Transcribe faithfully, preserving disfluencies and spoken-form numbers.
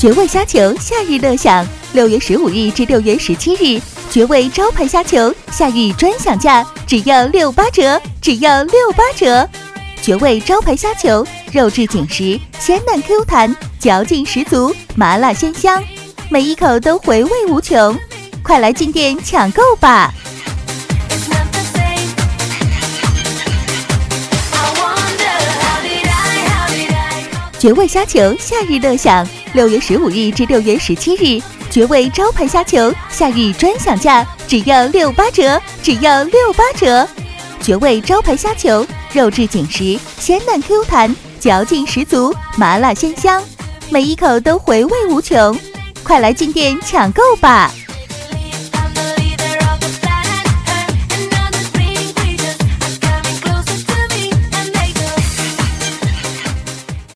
绝味虾球夏日乐享，六月十五日至六月十七日，绝味招牌虾球夏日专享价只要六八折，只要六八折。绝味招牌虾球，肉质紧实，鲜嫩 Q 弹，嚼劲十足，麻辣鲜香，每一口都回味无穷，快来进店抢购吧！绝味虾球夏日乐享，六月十五日至六月十七日，绝味招牌虾球夏日专享价只要六八折，只要六八折。绝味招牌虾球，肉质紧实，鲜嫩 Q 弹，嚼劲十足，麻辣鲜香，每一口都回味无穷，快来进店抢购吧！